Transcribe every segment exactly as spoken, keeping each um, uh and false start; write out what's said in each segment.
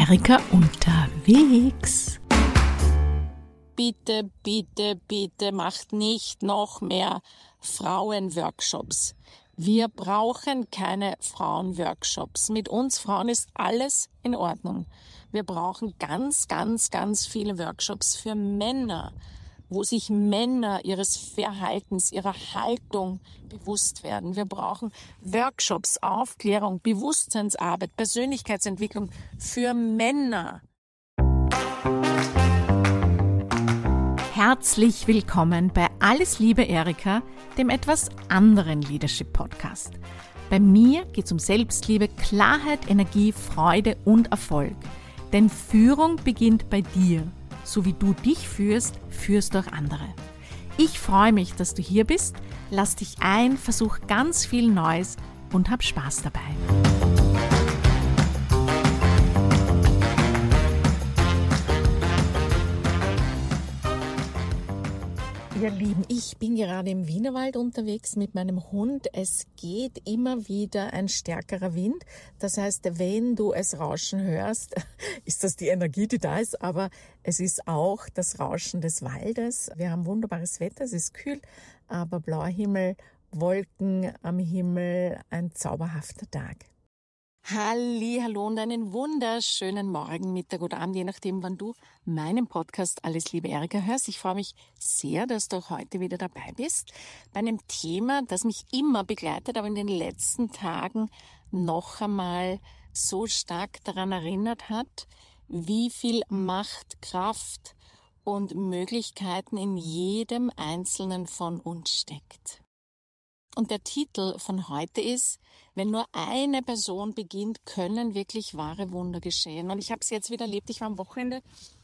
Erika unterwegs. Bitte, bitte, bitte macht nicht noch mehr Frauenworkshops. Wir brauchen keine Frauenworkshops. Mit uns Frauen ist alles in Ordnung. Wir brauchen ganz, ganz, ganz viele Workshops für Männer, wo sich Männer ihres Verhaltens, ihrer Haltung bewusst werden. Wir brauchen Workshops, Aufklärung, Bewusstseinsarbeit, Persönlichkeitsentwicklung für Männer. Herzlich willkommen bei Alles Liebe Erika, dem etwas anderen Leadership-Podcast. Bei mir geht es um Selbstliebe, Klarheit, Energie, Freude und Erfolg. Denn Führung beginnt bei dir. So wie du dich führst, führst du auch andere. Ich freue mich, dass du hier bist. Lass dich ein, versuch ganz viel Neues und hab Spaß dabei. Ihr Lieben, ich bin gerade im Wienerwald unterwegs mit meinem Hund. Es geht immer wieder ein stärkerer Wind. Das heißt, wenn du es rauschen hörst, ist das die Energie, die da ist, aber es ist auch das Rauschen des Waldes. Wir haben wunderbares Wetter, es ist kühl, aber blauer Himmel, Wolken am Himmel, ein zauberhafter Tag. Hallihallo und einen wunderschönen Morgen, Mittag oder Abend, je nachdem, wann du meinen Podcast Alles Liebe Erika hörst. Ich freue mich sehr, dass du heute wieder dabei bist bei einem Thema, das mich immer begleitet, aber in den letzten Tagen noch einmal so stark daran erinnert hat, wie viel Macht, Kraft und Möglichkeiten in jedem Einzelnen von uns steckt. Und der Titel von heute ist: Wenn nur eine Person beginnt, können wirklich wahre Wunder geschehen. Und ich habe es jetzt wieder erlebt. Ich war am Wochenende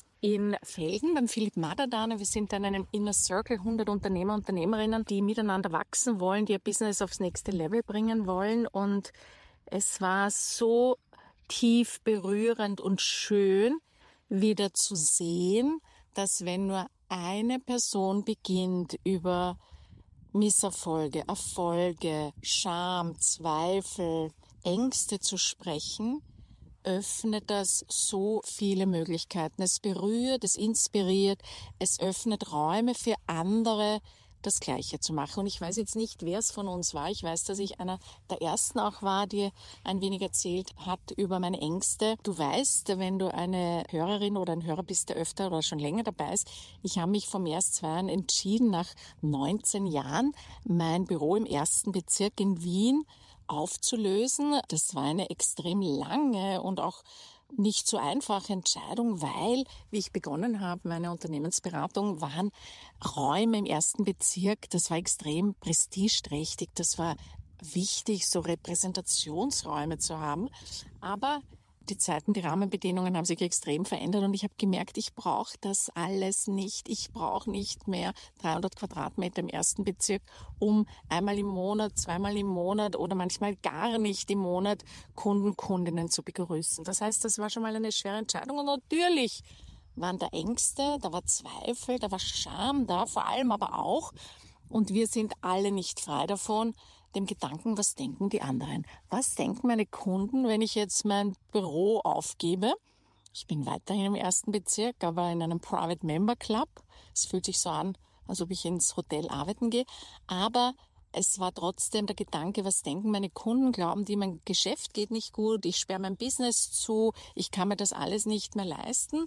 in Felden beim Philipp Madadane. Wir sind dann in einem Inner Circle, hundert Unternehmer, Unternehmerinnen, die miteinander wachsen wollen, die ihr Business aufs nächste Level bringen wollen. Und es war so tief berührend und schön, wieder zu sehen, dass wenn nur eine Person beginnt, über Misserfolge, Erfolge, Scham, Zweifel, Ängste zu sprechen, öffnet das so viele Möglichkeiten. Es berührt, es inspiriert, es öffnet Räume für andere, das Gleiche zu machen. Und ich weiß jetzt nicht, wer es von uns war. Ich weiß, dass ich einer der Ersten auch war, die ein wenig erzählt hat über meine Ängste. Du weißt, wenn du eine Hörerin oder ein Hörer bist, der öfter oder schon länger dabei ist, ich habe mich vor mehr als zwei Jahren entschieden, nach neunzehn Jahren mein Büro im ersten Bezirk in Wien aufzulösen. Das war eine extrem lange und auch nicht so einfache Entscheidung, weil, wie ich begonnen habe, meine Unternehmensberatung, waren Räume im ersten Bezirk, das war extrem prestigeträchtig, das war wichtig, so Repräsentationsräume zu haben, aber die Zeiten, die Rahmenbedingungen haben sich extrem verändert und ich habe gemerkt, ich brauche das alles nicht. Ich brauche nicht mehr dreihundert Quadratmeter im ersten Bezirk, um einmal im Monat, zweimal im Monat oder manchmal gar nicht im Monat Kunden, Kundinnen zu begrüßen. Das heißt, das war schon mal eine schwere Entscheidung und natürlich waren da Ängste, da war Zweifel, da war Scham da, vor allem aber auch, und wir sind alle nicht frei davon, dem Gedanken, was denken die anderen? Was denken meine Kunden, wenn ich jetzt mein Büro aufgebe? Ich bin weiterhin im ersten Bezirk, aber in einem Private Member Club. Es fühlt sich so an, als ob ich ins Hotel arbeiten gehe. Aber es war trotzdem der Gedanke, was denken meine Kunden? Glauben die, mein Geschäft geht nicht gut, ich sperre mein Business zu, ich kann mir das alles nicht mehr leisten?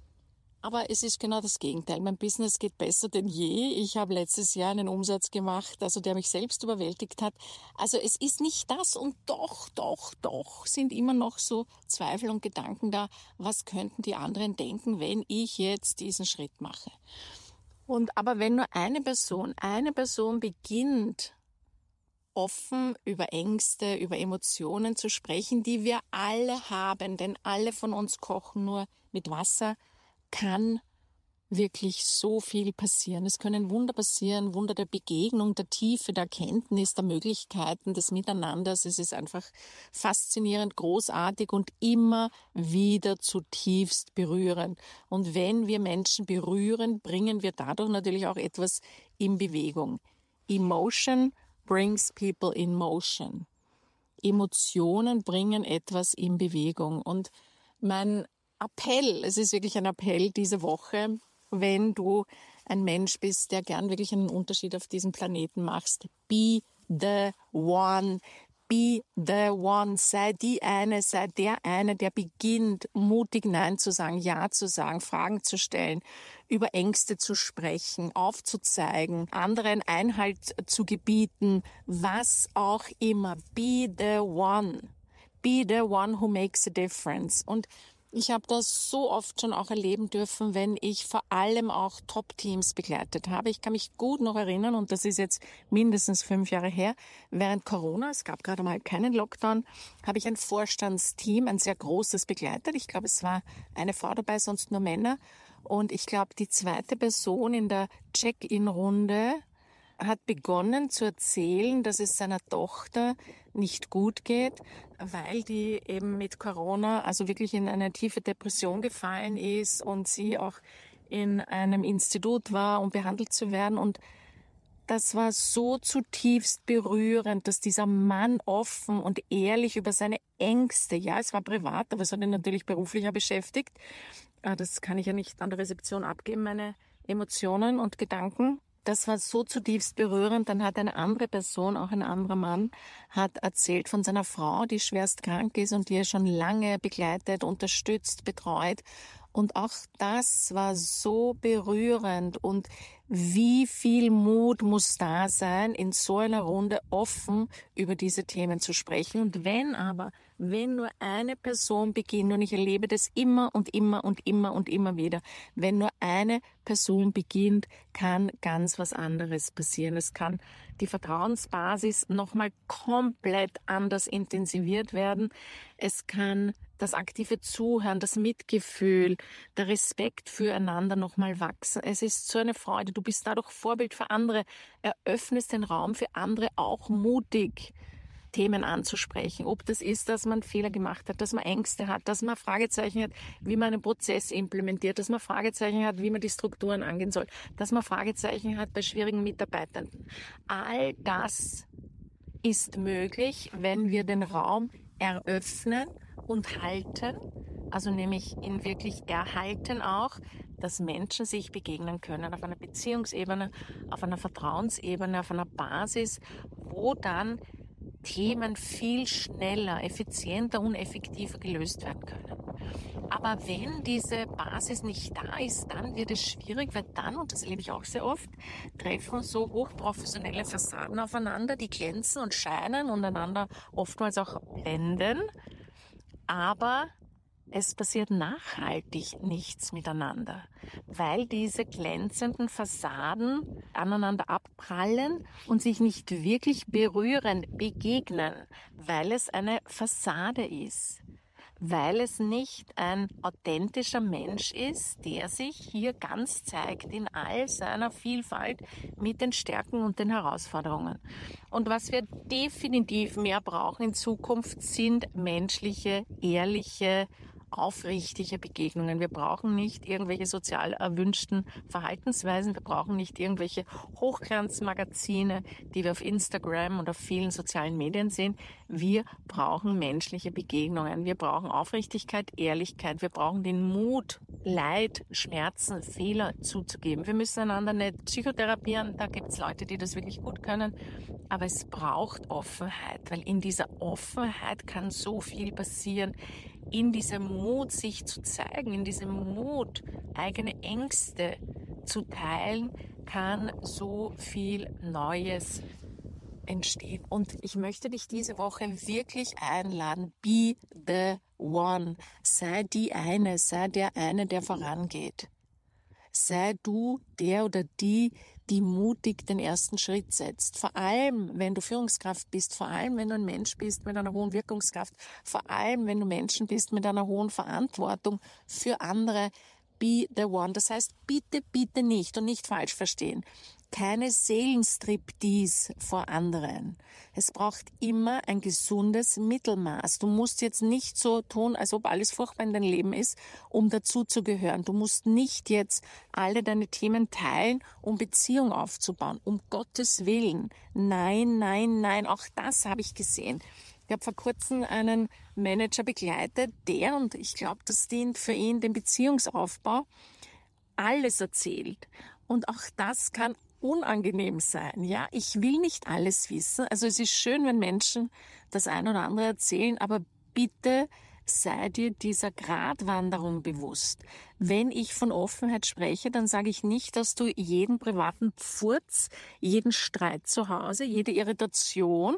Aber es ist genau das Gegenteil. Mein Business geht besser denn je. Ich habe letztes Jahr einen Umsatz gemacht, also der mich selbst überwältigt hat. Also es ist nicht das und doch, doch, doch sind immer noch so Zweifel und Gedanken da. Was könnten die anderen denken, wenn ich jetzt diesen Schritt mache? Und aber wenn nur eine Person, eine Person beginnt, offen über Ängste, über Emotionen zu sprechen, die wir alle haben, denn alle von uns kochen nur mit Wasser, kann wirklich so viel passieren. Es können Wunder passieren, Wunder der Begegnung, der Tiefe, der Erkenntnis, der Möglichkeiten, des Miteinanders. Es ist einfach faszinierend, großartig und immer wieder zutiefst berührend. Und wenn wir Menschen berühren, bringen wir dadurch natürlich auch etwas in Bewegung. Emotion brings people in motion. Emotionen bringen etwas in Bewegung. Und mein Appell, es ist wirklich ein Appell diese Woche, wenn du ein Mensch bist, der gern wirklich einen Unterschied auf diesem Planeten machst. Be the one. Be the one. Sei die eine, sei der eine, der beginnt, mutig Nein zu sagen, Ja zu sagen, Fragen zu stellen, über Ängste zu sprechen, aufzuzeigen, anderen Einhalt zu gebieten, was auch immer. Be the one. Be the one who makes a difference. Und ich habe das so oft schon auch erleben dürfen, wenn ich vor allem auch Top-Teams begleitet habe. Ich kann mich gut noch erinnern, und das ist jetzt mindestens fünf Jahre her, während Corona, es gab gerade mal keinen Lockdown, habe ich ein Vorstandsteam, ein sehr großes begleitet. Ich glaube, es war eine Frau dabei, sonst nur Männer. Und ich glaube, die zweite Person in der Check-in-Runde hat begonnen zu erzählen, dass es seiner Tochter nicht gut geht, weil die eben mit Corona also wirklich in eine tiefe Depression gefallen ist und sie auch in einem Institut war, um behandelt zu werden. Und das war so zutiefst berührend, dass dieser Mann offen und ehrlich über seine Ängste, ja, es war privat, aber es hat ihn natürlich beruflicher beschäftigt. Das kann ich ja nicht an der Rezeption abgeben, meine Emotionen und Gedanken. Das war so zutiefst berührend. Dann hat eine andere Person, auch ein anderer Mann, hat erzählt von seiner Frau, die schwerst krank ist und die er schon lange begleitet, unterstützt, betreut. Und auch das war so berührend. Und wie viel Mut muss da sein, in so einer Runde offen über diese Themen zu sprechen. Und wenn aber, wenn nur eine Person beginnt, und ich erlebe das immer und immer und immer und immer wieder, wenn nur eine Person beginnt, kann ganz was anderes passieren. Es kann die Vertrauensbasis nochmal komplett anders intensiviert werden. Es kann das aktive Zuhören, das Mitgefühl, der Respekt füreinander nochmal wachsen. Es ist so eine Freude. Du bist dadurch Vorbild für andere, eröffnest den Raum für andere, auch mutig Themen anzusprechen. Ob das ist, dass man Fehler gemacht hat, dass man Ängste hat, dass man Fragezeichen hat, wie man einen Prozess implementiert, dass man Fragezeichen hat, wie man die Strukturen angehen soll, dass man Fragezeichen hat bei schwierigen Mitarbeitern. All das ist möglich, wenn wir den Raum eröffnen und halten, also nämlich ihn wirklich erhalten auch, dass Menschen sich begegnen können auf einer Beziehungsebene, auf einer Vertrauensebene, auf einer Basis, wo dann Themen viel schneller, effizienter und effektiver gelöst werden können. Aber wenn diese Basis nicht da ist, dann wird es schwierig, weil dann, und das erlebe ich auch sehr oft, treffen so hochprofessionelle Fassaden aufeinander, die glänzen und scheinen und einander oftmals auch blenden, aber es passiert nachhaltig nichts miteinander, weil diese glänzenden Fassaden aneinander abprallen und sich nicht wirklich berühren, begegnen, weil es eine Fassade ist, weil es nicht ein authentischer Mensch ist, der sich hier ganz zeigt in all seiner Vielfalt mit den Stärken und den Herausforderungen. Und was wir definitiv mehr brauchen in Zukunft sind menschliche, ehrliche, aufrichtige Begegnungen. Wir brauchen nicht irgendwelche sozial erwünschten Verhaltensweisen. Wir brauchen nicht irgendwelche Hochglanzmagazine, die wir auf Instagram und auf vielen sozialen Medien sehen. Wir brauchen menschliche Begegnungen. Wir brauchen Aufrichtigkeit, Ehrlichkeit. Wir brauchen den Mut, Leid, Schmerzen, Fehler zuzugeben. Wir müssen einander nicht psychotherapieren. Da gibt es Leute, die das wirklich gut können. Aber es braucht Offenheit, weil in dieser Offenheit kann so viel passieren. In diesem Mut, sich zu zeigen, in diesem Mut, eigene Ängste zu teilen, kann so viel Neues entstehen. Und ich möchte dich diese Woche wirklich einladen. Be the one. Sei die eine, sei der eine, der vorangeht. Sei du der oder die, die mutig den ersten Schritt setzt. Vor allem, wenn du Führungskraft bist, vor allem, wenn du ein Mensch bist mit einer hohen Wirkungskraft, vor allem, wenn du Menschen bist mit einer hohen Verantwortung für andere. Be the one. Das heißt, bitte, bitte nicht und nicht falsch verstehen. Keine Seelenstriptease vor anderen. Es braucht immer ein gesundes Mittelmaß. Du musst jetzt nicht so tun, als ob alles furchtbar in deinem Leben ist, um dazu zu gehören. Du musst nicht jetzt alle deine Themen teilen, um Beziehung aufzubauen. Um Gottes Willen. Nein, nein, nein. Auch das habe ich gesehen. Ich habe vor kurzem einen Manager begleitet, der, und ich glaube, das dient für ihn den Beziehungsaufbau, alles erzählt. Und auch das kann unangenehm sein. Ja, ich will nicht alles wissen. Also es ist schön, wenn Menschen das ein oder andere erzählen, aber bitte sei dir dieser Gratwanderung bewusst. Wenn ich von Offenheit spreche, dann sage ich nicht, dass du jeden privaten Pfurz, jeden Streit zu Hause, jede Irritation,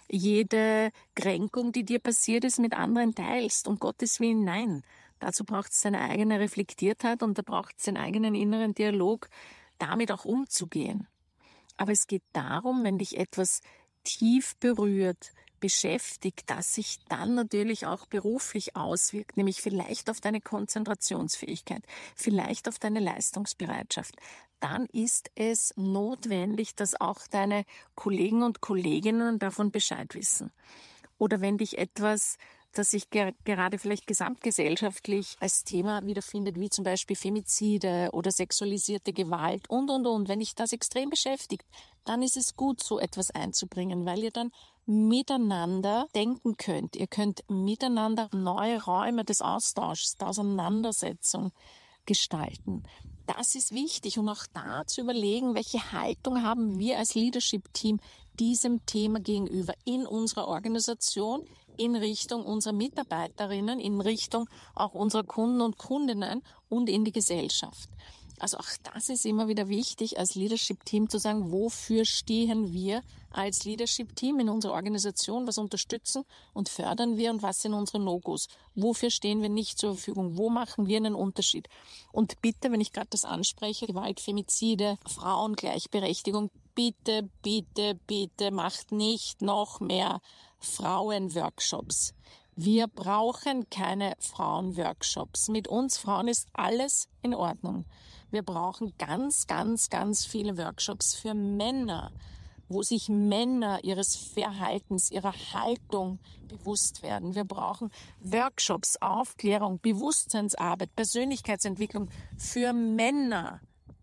jede Kränkung, die dir passiert ist, mit anderen teilst. Um Gottes Willen, nein. Dazu braucht es seine eigene Reflektiertheit und da braucht es den eigenen inneren Dialog, damit auch umzugehen. Aber es geht darum, wenn dich etwas tief berührt, beschäftigt, dass sich dann natürlich auch beruflich auswirkt, nämlich vielleicht auf deine Konzentrationsfähigkeit, vielleicht auf deine Leistungsbereitschaft, dann ist es notwendig, dass auch deine Kollegen und Kolleginnen davon Bescheid wissen. Oder wenn dich etwas, das sich ger- gerade vielleicht gesamtgesellschaftlich als Thema wiederfindet, wie zum Beispiel Femizide oder sexualisierte Gewalt und, und, und. Wenn dich das extrem beschäftigt, dann ist es gut, so etwas einzubringen, weil ihr dann miteinander denken könnt. Ihr könnt miteinander neue Räume des Austauschs, der Auseinandersetzung gestalten. Das ist wichtig und auch da zu überlegen, welche Haltung haben wir als Leadership-Team diesem Thema gegenüber in unserer Organisation, in Richtung unserer Mitarbeiterinnen, in Richtung auch unserer Kunden und Kundinnen und in die Gesellschaft. Also auch das ist immer wieder wichtig, als Leadership-Team zu sagen, wofür stehen wir als Leadership-Team in unserer Organisation, was unterstützen und fördern wir und was sind unsere No-Gos, wofür stehen wir nicht zur Verfügung, wo machen wir einen Unterschied. Und bitte, wenn ich gerade das anspreche, Gewalt, Femizide, Frauengleichberechtigung, bitte, bitte, bitte macht nicht noch mehr Frauenworkshops. Wir brauchen keine Frauenworkshops. Mit uns Frauen ist alles in Ordnung. Wir brauchen ganz, ganz, ganz viele Workshops für Männer, wo sich Männer ihres Verhaltens, ihrer Haltung bewusst werden. Wir brauchen Workshops, Aufklärung, Bewusstseinsarbeit, Persönlichkeitsentwicklung für Männer.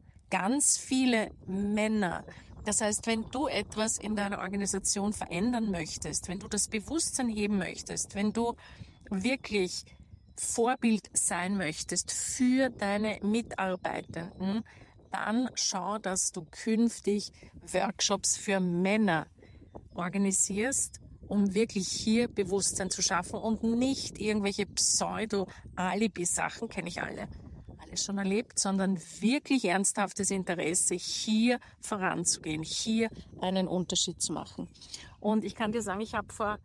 Ganz viele Männer. Das heißt, wenn du etwas in deiner Organisation verändern möchtest, wenn du das Bewusstsein heben möchtest, wenn du wirklich Vorbild sein möchtest für deine Mitarbeitenden, dann schau, dass du künftig Workshops für Männer organisierst, um wirklich hier Bewusstsein zu schaffen und nicht irgendwelche Pseudo-Alibi-Sachen, kenne ich alle, alles schon erlebt, sondern wirklich ernsthaftes Interesse, hier voranzugehen, hier einen Unterschied zu machen. Und ich kann dir sagen, ich habe vor,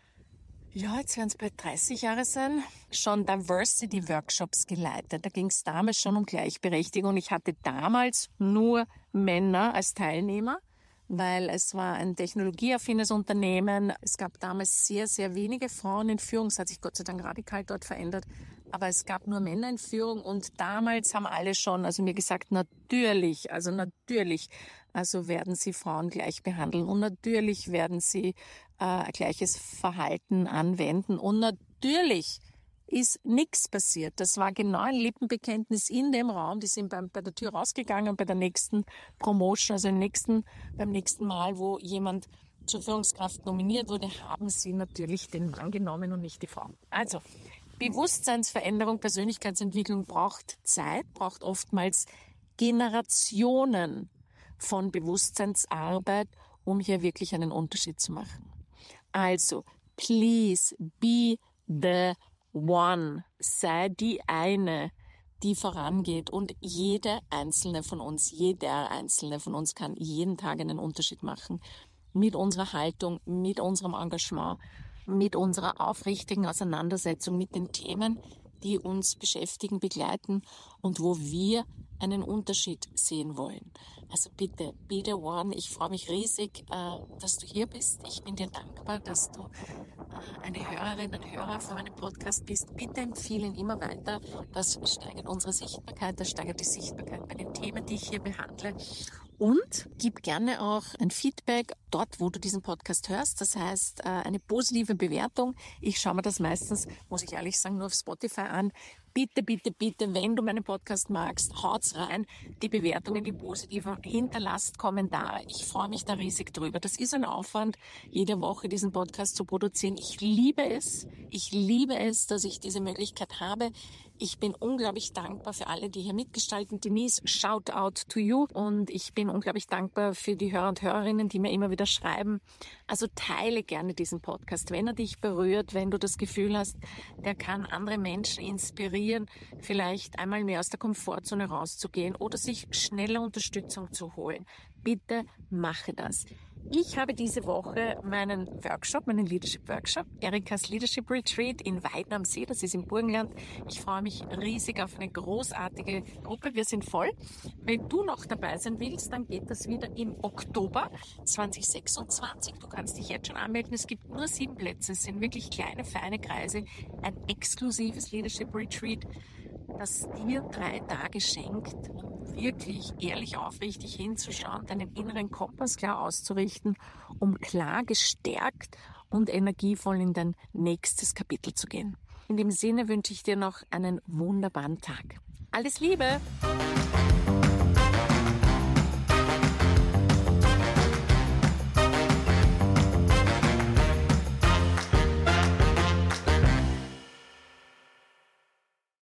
ja, jetzt werden es bald dreißig Jahre sein, schon Diversity-Workshops geleitet. Da ging es damals schon um Gleichberechtigung. Ich hatte damals nur Männer als Teilnehmer, weil es war ein technologieaffines Unternehmen. Es gab damals sehr, sehr wenige Frauen in Führung. Es hat sich Gott sei Dank radikal dort verändert. Aber es gab nur Männer in Führung und damals haben alle schon, also mir gesagt, natürlich, also natürlich, also werden sie Frauen gleich behandeln und natürlich werden sie äh, gleiches Verhalten anwenden und natürlich ist nichts passiert. Das war genau ein Lippenbekenntnis in dem Raum. Die sind beim, bei der Tür rausgegangen bei der nächsten Promotion, also im nächsten, beim nächsten Mal, wo jemand zur Führungskraft nominiert wurde, haben sie natürlich den Mann genommen und nicht die Frau. Also Bewusstseinsveränderung, Persönlichkeitsentwicklung braucht Zeit, braucht oftmals Generationen von Bewusstseinsarbeit, um hier wirklich einen Unterschied zu machen. Also, please be the one. Sei die eine, die vorangeht. Und jede einzelne von uns, jeder einzelne von uns kann jeden Tag einen Unterschied machen. Mit unserer Haltung, mit unserem Engagement, mit unserer aufrichtigen Auseinandersetzung mit den Themen, die uns beschäftigen, begleiten und wo wir einen Unterschied sehen wollen. Also bitte, be the one. Ich freue mich riesig, dass du hier bist. Ich bin dir dankbar, dass du eine Hörerin, ein Hörer von meinem Podcast bist. Bitte empfehle ihn immer weiter. Das steigert unsere Sichtbarkeit, das steigert die Sichtbarkeit bei den Themen, die ich hier behandle. Und gib gerne auch ein Feedback dort, wo du diesen Podcast hörst. Das heißt, eine positive Bewertung. Ich schaue mir das meistens, muss ich ehrlich sagen, nur auf Spotify an. bitte, bitte, bitte, wenn du meinen Podcast magst, haut's rein, die Bewertungen, die positiven, hinterlasst Kommentare. Ich freue mich da riesig drüber. Das ist ein Aufwand, jede Woche diesen Podcast zu produzieren. Ich liebe es. Ich liebe es, dass ich diese Möglichkeit habe. Ich bin unglaublich dankbar für alle, die hier mitgestalten. Denise, shout out to you. Und ich bin unglaublich dankbar für die Hörer und Hörerinnen, die mir immer wieder schreiben. Also teile gerne diesen Podcast, wenn er dich berührt, wenn du das Gefühl hast, der kann andere Menschen inspirieren, vielleicht einmal mehr aus der Komfortzone rauszugehen oder sich schneller Unterstützung zu holen. Bitte mache das. Ich habe diese Woche meinen Workshop, meinen Leadership Workshop, Erikas Leadership Retreat in Weiden am See, das ist im Burgenland. Ich freue mich riesig auf eine großartige Gruppe. Wir sind voll. Wenn du noch dabei sein willst, dann geht das wieder im Oktober zwanzig sechsundzwanzig. Du kannst dich jetzt schon anmelden. Es gibt nur sieben Plätze. Es sind wirklich kleine, feine Kreise. Ein exklusives Leadership Retreat, das dir drei Tage schenkt, um wirklich ehrlich aufrichtig hinzuschauen, deinen inneren Kompass klar auszurichten, um klar gestärkt und energievoll in dein nächstes Kapitel zu gehen. In dem Sinne wünsche ich dir noch einen wunderbaren Tag. Alles Liebe!